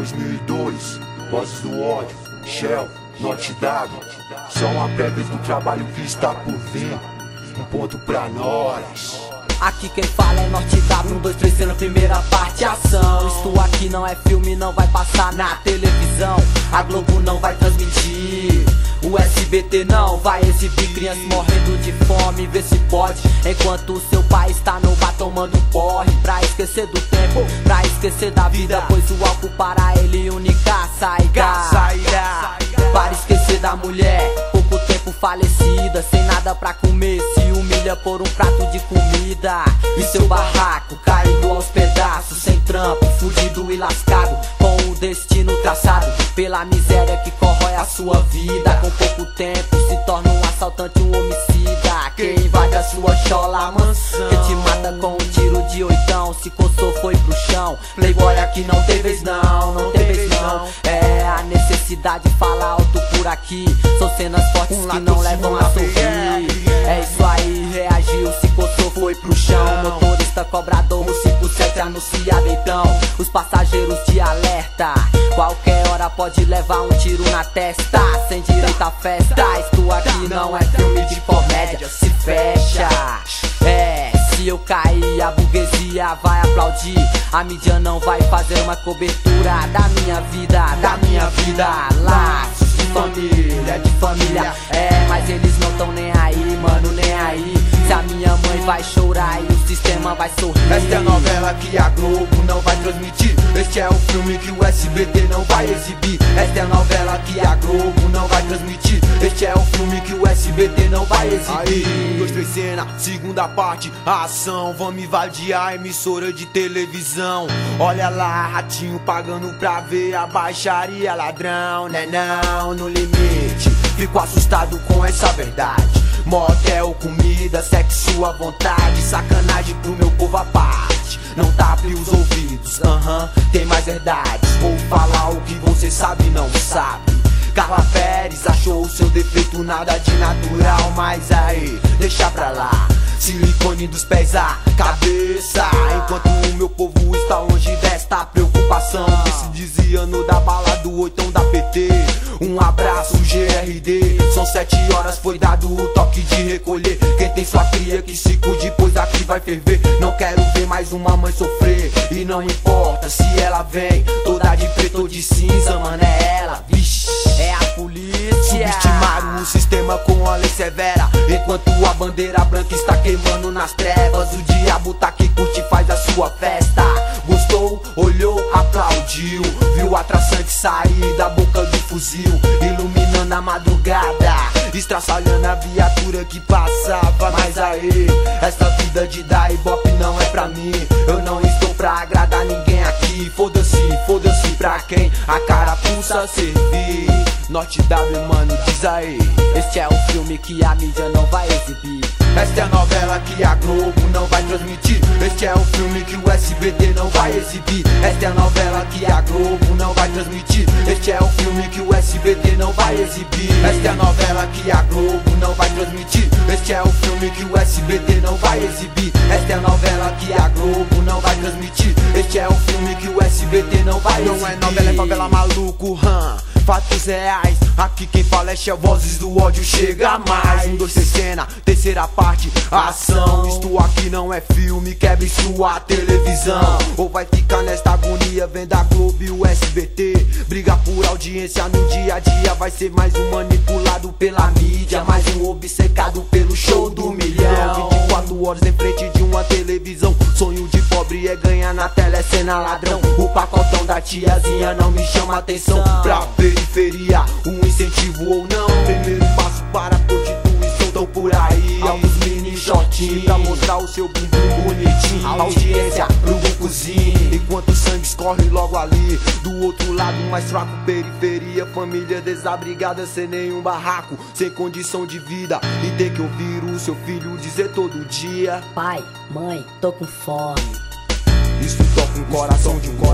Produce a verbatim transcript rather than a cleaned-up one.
dois mil e dois, Vozes do Ódio, Shell, Norte Dado. São a prévia do trabalho que está por vir. Um ponto pra nós. Aqui quem fala é Norte W, um, dois, três, sendo primeira parte, ação. Isto aqui não é filme, não vai passar na televisão. A Globo não vai transmitir, o S B T não vai exibir crianças morrendo de fome, vê se pode. Enquanto o seu pai está no bar tomando porre, pra esquecer do tempo, pra esquecer da vida, pois o álcool para ele única saída. Para esquecer da mulher, pouco tempo falecida, sem nada pra comer, se humilha por um prato de comida. E seu barraco caindo aos pedaços, sem trampo, fudido e lascado, com o destino traçado pela miséria que corrói a sua vida. Com pouco tempo se torna um assaltante, um homicida, que invade a sua chola mansão, que te mata com um tiro de oitão. Se coçou foi pro chão, playboy aqui não tem vez não, não tem vez não. É a necessidade fala alto por aqui, são cenas fortes que não levam a sorrir. É isso aí, reagiu, se coçou foi pro chão. Motorista cobrador, o cinco sete anuncia deitão. Os passageiros de alerta, qualquer hora pode levar um tiro na testa, sem direito à festa. Isto aqui não é filme de comédia, se fecha. É, se eu cair, a burguesia vai aplaudir. A mídia não vai fazer uma cobertura da minha vida, da minha vida. Laços de família, de família. É, mas eles não tão nem aí, mano, nem aí. Se a minha mãe vai chorar e o sistema vai sorrir. Esta é a novela que a Globo não vai transmitir. Este é o filme que o S B T não vai exibir. Esta é a novela que a Globo não vai transmitir. Este é o filme que o S B T não vai exibir. Aí, um, dois, três, cena, segunda parte, a ação. Vamos invadir a emissora de televisão. Olha lá, ratinho pagando pra ver a baixaria, ladrão, né não, no limite. Fico assustado com essa verdade. Motel, comida, sexo à vontade, sacanagem pro meu povo à parte. Não tape os ouvidos, aham, uh-huh, tem mais verdades. Vou falar o que você sabe e não sabe. Carla Pérez achou o seu defeito nada de natural, mas aí, deixa pra lá. Silicone dos pés à cabeça, enquanto o meu povo está longe desta preocupação. Que se dizia no da bala do oitão da P T. Um abraço G R D, são sete horas, foi dado o toque de recolher. Quem tem sua cria que se cuide, pois aqui vai ferver. Não quero ver mais uma mãe sofrer, e não importa se ela vem toda de preto ou de cinza, mano, é ela, vixe, é a polícia. Subestimaram o sistema com a lei severa, enquanto a bandeira branca está queimando nas trevas. O diabo tá que curte, faz a sua festa. Gostou, olhou, aplaudiu, viu a traçante sair da boca do fuzil, iluminando a madrugada, estraçalhando a viatura que passava. Mas aí, essa vida de dar ibope não é pra mim. Eu não estou pra agradar ninguém aqui. Foda-se, foda-se pra quem a cara pulsa servir. Norte W, mano, diz aí. Este é o filme que a mídia não vai exibir. Esta é a novela que a Globo não vai transmitir. Este é o filme que o S B T não vai exibir. Esta é a novela que a Globo não vai transmitir. Este é o filme que o S B T não vai exibir. Esta é a novela que a Globo não vai transmitir. Este é o filme que o S B T não vai exibir. Esta é a novela que a Globo não vai transmitir. Este é o filme que o S B T não vai exibir. Não é novela, é favela, maluco, hum. Fatos reais, aqui quem fala é Shell, Vozes do Ódio, chega mais. Um, dois, três, cena, terceira parte, ação. Isto aqui não é filme, quebre sua televisão. Ou vai ficar nesta agonia vendo a Globo e o S B T. Briga por audiência no dia a dia, vai ser mais um manipulado pela mídia, mais um obcecado pelo show do milhão. vinte e quatro horas em frente de uma televisão. Sonho de pobre é ganhar na telecena, ladrão. O pacotão da tiazinha não me chama atenção. Pra periferia, um incentivo ou não. Primeiro passo para a prostituição, tão por aí. Alguns mini shortinhos pra mostrar o seu bumbum bonitinho. Audiência pro bucozinho, enquanto o sangue escorre logo ali. Do outro lado mais fraco, periferia, família desabrigada, sem nenhum barraco, sem condição de vida. E ter que ouvir o seu filho dizer todo dia: pai, mãe, tô com fome. Isso toca um coração de um